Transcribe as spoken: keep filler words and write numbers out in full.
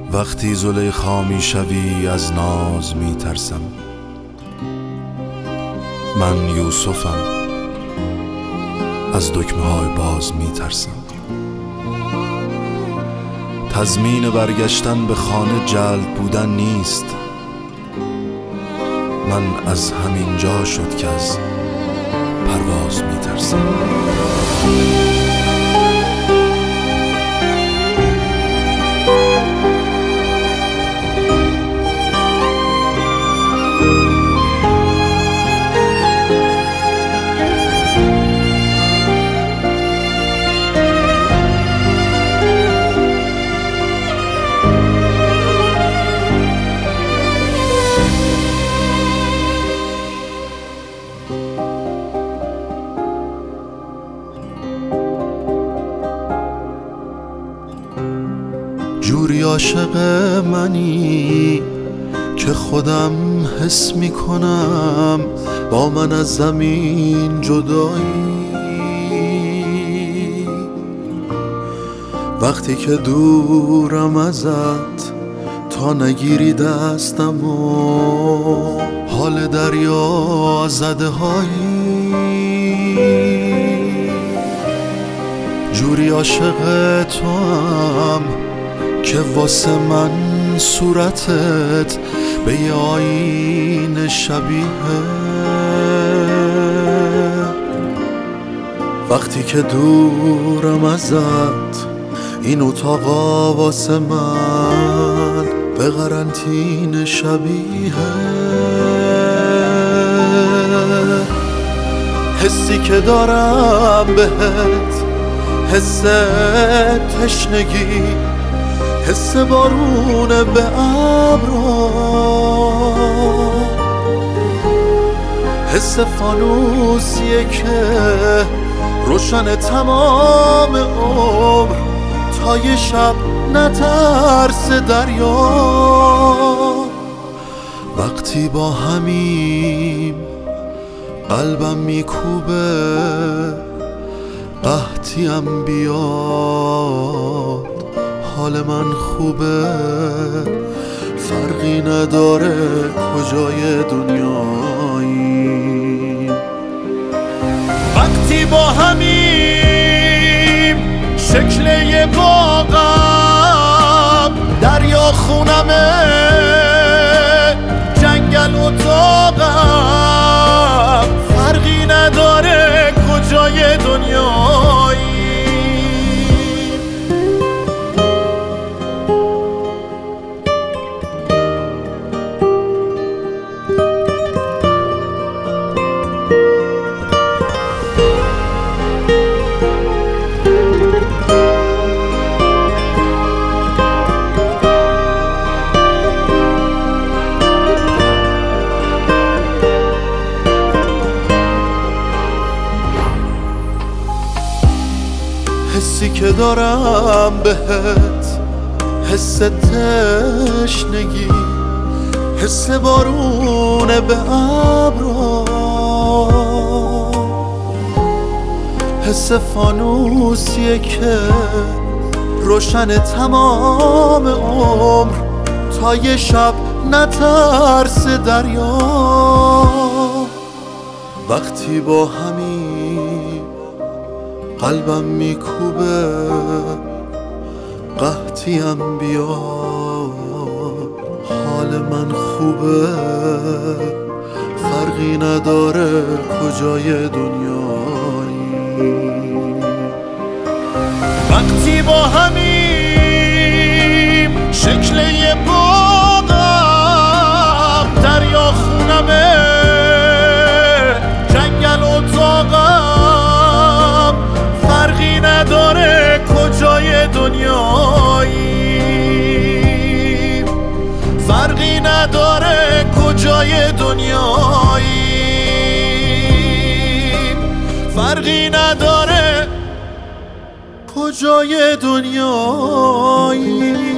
وقتی زلیخا می شوی از ناز می ترسم. من یوسفم، از دکمه های باز می ترسم. تضمین برگشتن به خانه جلد بودن نیست. من از همین جا شد که از پرواز می ترسم. جوری عاشق منی که خودم حس می کنم با من از زمین جدایی. وقتی که دورم ازت تا نگیری دستم و حال دریا زده هایی. جوری عاشق تو هم که واسه من صورتت به یه آینه شبیه. وقتی که دورم ازت این اتاقا واسه من به قرنطینه شبیه. حسی که دارم بهت حس تشنگی، حس بارون به ابرا، حس فانوسیه که روشن تمام عمر تا یه شب نترس دریا. وقتی با همیم قلبم میکوبه قحطیم بیاد، حال من خوبه فرقی نداره کجای دنیایی. وقتی با همیم شکل یه باغم، دریا خونمه جنگل اتاقم، فرقی نداره کجای دنیایی. حسی که دارم بهت حس تشنگی، حس بارون به ابرا، حس فانوسیه که روشن تمام عمر تا یه شب نترس دریا. وقتی با همین قلبم میکوبه قحطیم بیاد، حال من خوبه فرقی نداره کجای دنیایی. وقتی با همیم شکل یه باغم، دریا خونمه جنگل اتاقم، فرقی نداره کجای دنیایی، فرقی نداره کجای دنیایی، فرقی نداره کجای دنیایی.